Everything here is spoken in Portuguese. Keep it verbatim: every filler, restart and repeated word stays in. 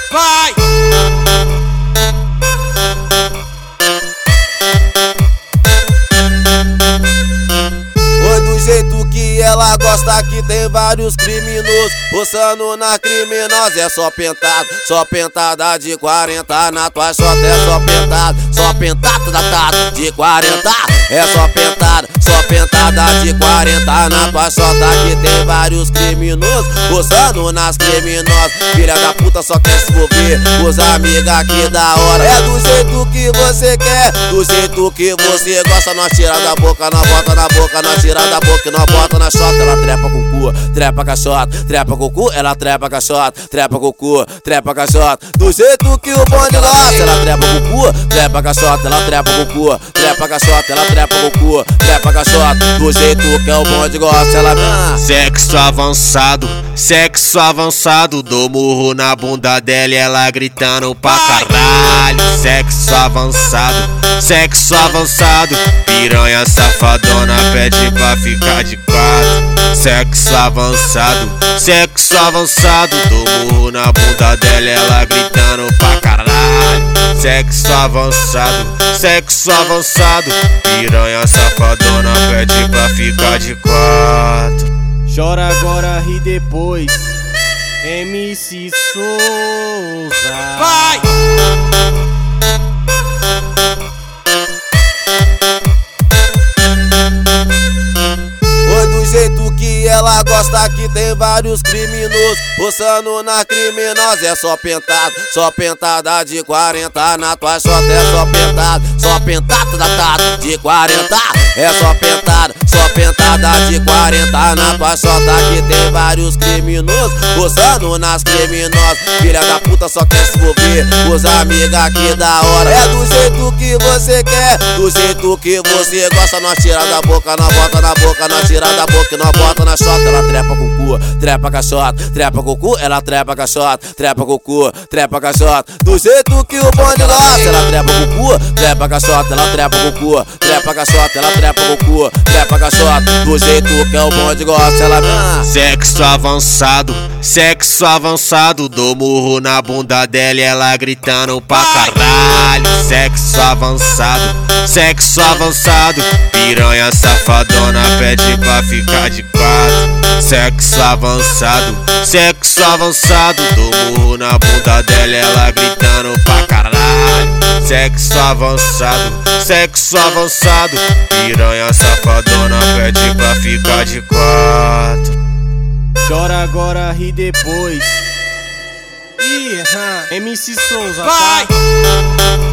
Vai! Foi do jeito que ela gosta, que tem vários criminosos roçando na criminosa. É só pentado, só pentada de quarenta. Na tua chota é só pentado, só pentada da tata de quarenta. É só pentada, só pentada de quarenta. Na tua chota que tem vários criminosos roçando nas criminosas. Filha da puta só quer se envolver com os amigas que da hora. É do jeito que você quer, do jeito que você gosta. Nós tira da boca, nós bota na boca, nós tira da boca e nós bota na chota. Ela trepa com o cu, trepa com a chota, trepa com o cu, ela trepa com a chota, trepa com o cu, trepa com a chota. Do jeito que o bonde gosta. Ela trepa com o cu, trepa com a chota, ela trepa com o cu, trepa com a chota, ela trepa com o cu, trepa com a chota. Do jeito que o bonde gosta, ela vem. Sexo avançado, sexo avançado. Dou murro na bunda dela e ela gritando pra caralho. Sexo avançado, sexo avançado. Piranha safadona pede pra ficar de quatro. Sexo avançado, sexo avançado. Dou murro na bunda dela e ela gritando pra caralho. Sexo avançado, sexo avançado. Piranha safadona pede pra ficar de quatro. Chora agora, ri depois. M C Souza. Vai! Foi do jeito que ela gosta, que tem vários criminosos roçando na criminosa. É só pentado, só pentada de quarenta. Na tua chota é só pentado, só pentada da tata de quarenta. É só pentado, só pentada de quarenta. Na tua chota que tem vários criminosos roçando nas criminosas. Filha da puta só quer se envolver com os amigas que da hora. É do jeito que você quer, do jeito que você gosta. Nós tira da boca, nós bota na boca, nós tira da boca e nós bota na chota. Ela trepa com o cu, trepa com a chota, trepa com o cu, ela trepa com a chota, trepa com o cu, trepa com a chota. Do jeito que o bonde gosta. Ela trepa com o cu, trepa com a chota, ela trepa com o cu, trepa com a chota, ela trepa com o cu, trepa com a chota. Do jeito que o bonde gosta, ela vem. Sexo avançado, sexo avançado. Dou murro na bunda dela e ela gritando pra caralho. Sexo avançado, sexo avançado. Piranha safadona pede pra ficar de quatro. Sexo avançado, sexo avançado. Dou murro na bunda dela e ela gritando pra caralho. Sexo avançado, sexo avançado. Piranha safadona pede pra ficar de quatro. Chora agora, ri depois. Ih, M C Souza. Vai!